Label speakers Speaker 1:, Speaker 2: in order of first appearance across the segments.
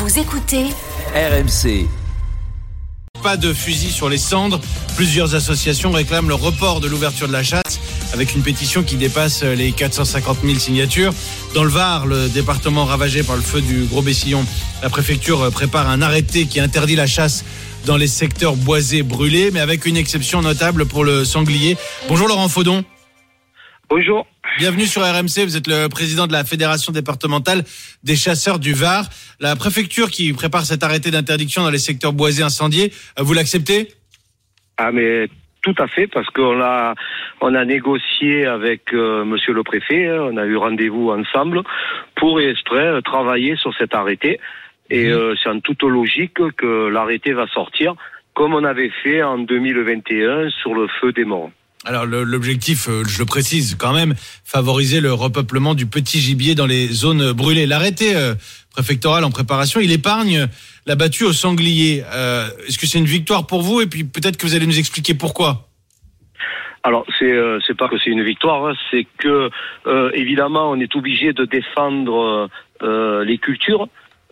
Speaker 1: Vous écoutez
Speaker 2: RMC.
Speaker 3: Pas de fusil sur les cendres. Plusieurs associations réclament le report de l'ouverture de la chasse avec une pétition qui dépasse les 450 000 signatures. Dans le Var, le département ravagé par le feu du Gros Bessillon, la préfecture prépare un arrêté qui interdit la chasse dans les secteurs boisés brûlés, mais avec une exception notable pour le sanglier. Bonjour Laurent Faudon.
Speaker 4: Bonjour.
Speaker 3: Bienvenue sur RMC, vous êtes le président de la Fédération départementale des chasseurs du Var. La préfecture qui prépare cet arrêté d'interdiction dans les secteurs boisés incendiés, vous l'acceptez ?
Speaker 4: Ah mais tout à fait, parce qu'on a négocié avec monsieur le préfet, on a eu rendez-vous ensemble pour travailler sur cet arrêté. Et c'est en toute logique que l'arrêté va sortir, comme on avait fait en 2021 sur le feu des morts.
Speaker 3: Alors l'objectif, je le précise quand même, favoriser le repeuplement du petit gibier dans les zones brûlées. L'arrêté préfectoral en préparation, il épargne la battue au sanglier. Est-ce que c'est une victoire pour vous ? Et puis peut-être que vous allez nous expliquer pourquoi.
Speaker 4: Alors c'est pas que c'est une victoire, hein, c'est que évidemment on est obligé de défendre les cultures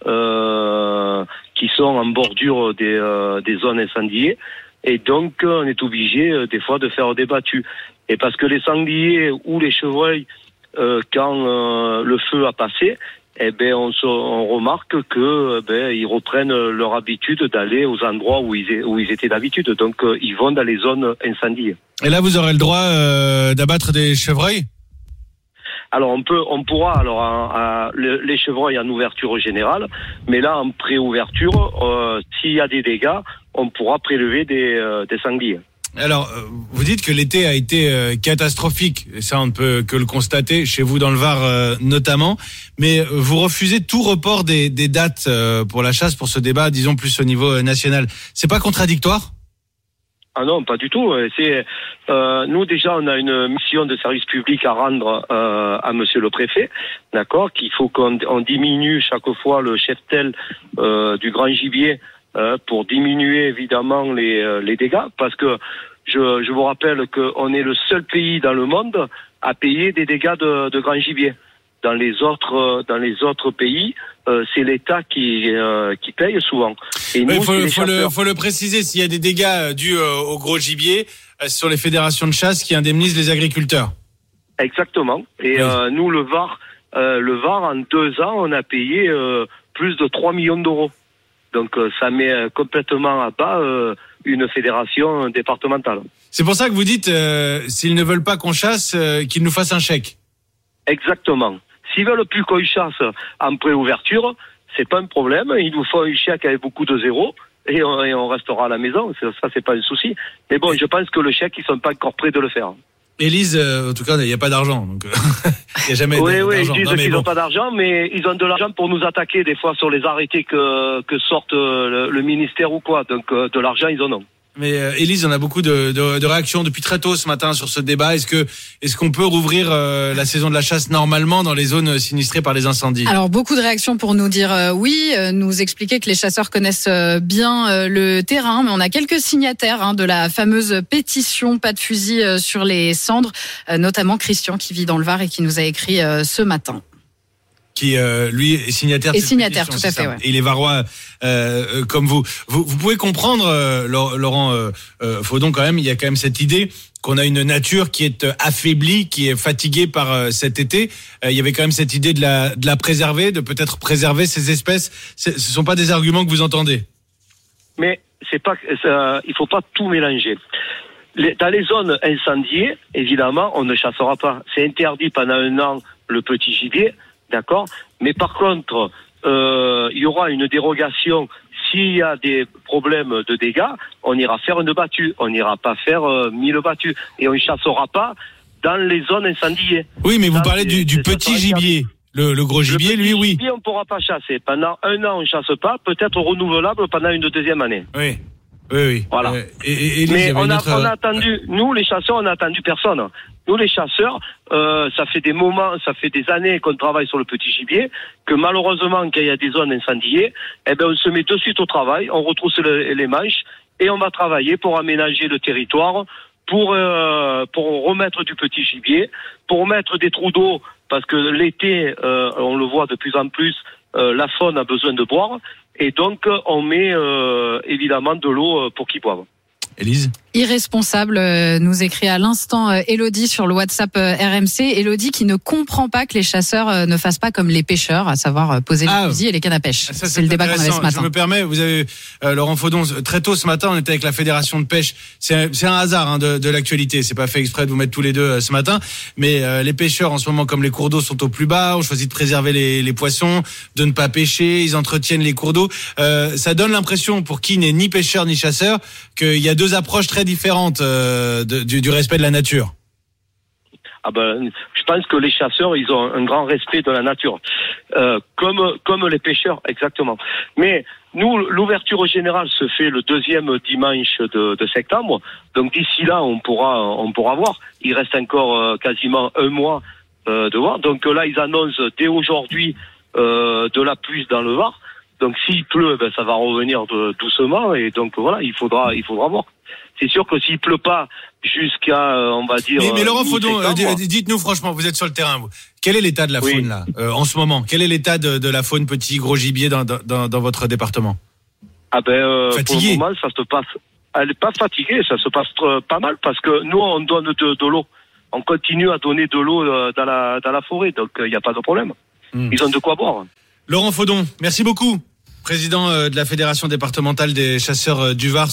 Speaker 4: qui sont en bordure des zones incendiées. Et donc, on est obligé, des fois, de faire des battues. Et parce que les sangliers ou les chevreuils, quand le feu a passé, on remarque que, ils reprennent leur habitude d'aller aux endroits où ils étaient d'habitude. Donc, ils vont dans les zones incendiées.
Speaker 3: Et là, vous aurez le droit d'abattre des chevreuils ?
Speaker 4: Alors on pourra les chevreuils en ouverture générale, mais là en pré-ouverture, s'il y a des dégâts, on pourra prélever des sangliers.
Speaker 3: Alors, vous dites que l'été a été catastrophique, et ça on ne peut que le constater, chez vous dans le Var notamment, mais vous refusez tout report des dates pour la chasse, pour ce débat, disons plus au niveau national. C'est pas contradictoire ?
Speaker 4: Ah non, pas du tout. Nous déjà, on a une mission de service public à rendre à monsieur le préfet, d'accord, qu'il faut qu'on diminue chaque fois le cheptel du grand gibier pour diminuer évidemment les dégâts, parce que je vous rappelle qu'on est le seul pays dans le monde à payer des dégâts de grand gibier. Dans les autres pays, c'est l'État qui paye souvent. Et nous,
Speaker 3: faut le préciser, s'il y a des dégâts dus au gros gibier, ce sont les fédérations de chasse qui indemnisent les agriculteurs.
Speaker 4: Exactement. Et oui. Nous, le Var, en 2 ans, on a payé plus de 3 millions d'euros. Donc ça met complètement à bas une fédération départementale. C'est pour ça que vous dites, s'ils ne veulent pas qu'on chasse, qu'ils nous fassent un chèque. Exactement. S'ils veulent plus qu'on chasse en pré-ouverture, c'est pas un problème. Ils nous font un chèque avec beaucoup de zéros et on restera à la maison. Ça, c'est pas un souci. Mais bon, je pense que le chèque, ils sont pas encore prêts de le faire. Élise, en tout cas, il n'y a pas d'argent. Donc, il n'y a jamais d'argent. Oui, ils disent qu'ils n'ont pas d'argent, mais ils ont de l'argent pour nous attaquer des fois sur les arrêtés que sortent le ministère ou quoi. Donc, de l'argent, ils en ont. Mais Élise, on a beaucoup de réactions depuis très tôt ce matin sur ce débat. Est-ce qu'on peut rouvrir la saison de la chasse normalement dans les zones sinistrées par les incendies ?
Speaker 5: Alors beaucoup de réactions pour nous dire oui, nous expliquer que les chasseurs connaissent bien le terrain, mais on a quelques signataires de la fameuse pétition pas de fusil sur les cendres, notamment Christian qui vit dans le Var et qui nous a écrit ce matin.
Speaker 3: Qui lui est signataire.
Speaker 5: Et signataire, tout à fait. Ouais.
Speaker 3: Et il est varois comme vous. Vous pouvez comprendre, Laurent Faudon, quand même. Il y a quand même cette idée qu'on a une nature qui est affaiblie, qui est fatiguée par cet été. Il y avait quand même cette idée de la préserver, de peut-être préserver ces espèces. Ce sont pas des arguments que vous entendez. Mais il faut pas tout mélanger. Dans les zones incendiées, évidemment, on ne chassera pas. C'est interdit pendant 1 an le petit gibier. D'accord, mais par contre, il y aura une dérogation. S'il y a des problèmes de dégâts, on ira faire une battue. On n'ira pas faire 1000 battues. Et on ne chassera pas dans les zones incendiées. Oui, mais vous parlez du petit gibier. Le gros gibier, lui, oui. Le gibier, on ne pourra pas chasser. Pendant 1 an, on ne chasse pas. Peut-être renouvelable pendant une 2e année. Oui. Voilà. Mais on a attendu, nous les chasseurs, on n'a attendu personne. Nous les chasseurs, ça fait des années qu'on travaille sur le petit gibier, que malheureusement, quand il y a des zones incendiées, on se met de suite au travail, on retrousse les manches et on va travailler pour aménager le territoire, pour remettre du petit gibier, pour mettre des trous d'eau, parce que l'été, on le voit de plus en plus,
Speaker 4: la faune a besoin de boire, et donc on met évidemment de l'eau pour qu'ils boivent.
Speaker 3: Élise ?
Speaker 5: Irresponsable, nous écrit à l'instant Elodie sur le WhatsApp RMC. Elodie qui ne comprend pas que les chasseurs ne fassent pas comme les pêcheurs, à savoir poser les fusils et les cannes à pêche.
Speaker 3: Ça,
Speaker 5: c'est le débat qu'on avait ce matin.
Speaker 3: Je me permets, vous avez Laurent Faudon, très tôt ce matin, on était avec la Fédération de pêche. C'est un hasard de l'actualité. C'est pas fait exprès de vous mettre tous les deux ce matin. Mais les pêcheurs, en ce moment, comme les cours d'eau sont au plus bas, ont choisi de préserver les poissons, de ne pas pêcher. Ils entretiennent les cours d'eau. Ça donne l'impression, pour qui n'est ni pêcheur ni chasseur, qu'il y a deux approches très différentes du respect de la nature.
Speaker 4: Je pense que les chasseurs, ils ont un grand respect de la nature, comme les pêcheurs, exactement. Mais nous, l'ouverture générale se fait le deuxième dimanche de septembre. Donc d'ici là, on pourra voir. Il reste encore quasiment un mois de voir. Donc là, ils annoncent dès aujourd'hui de la pluie dans le Var. Donc s'il pleut, ça va revenir doucement. Et donc voilà, il faudra voir. C'est sûr que s'il pleut pas jusqu'à, on va dire.
Speaker 3: Mais Laurent Faudon, dites-nous franchement, vous êtes sur le terrain, vous. Quel est l'état de la faune là, en ce moment ? Quel est l'état de la faune petit, gros gibier dans votre département ?
Speaker 4: Fatigué. Pour le moment, ça se passe. Elle n'est pas fatiguée, ça se passe pas mal parce que nous, on donne de l'eau. On continue à donner de l'eau dans la forêt, donc il n'y a pas de problème. Ils ont de quoi boire.
Speaker 3: Laurent Faudon, merci beaucoup, président de la Fédération départementale des chasseurs du Var.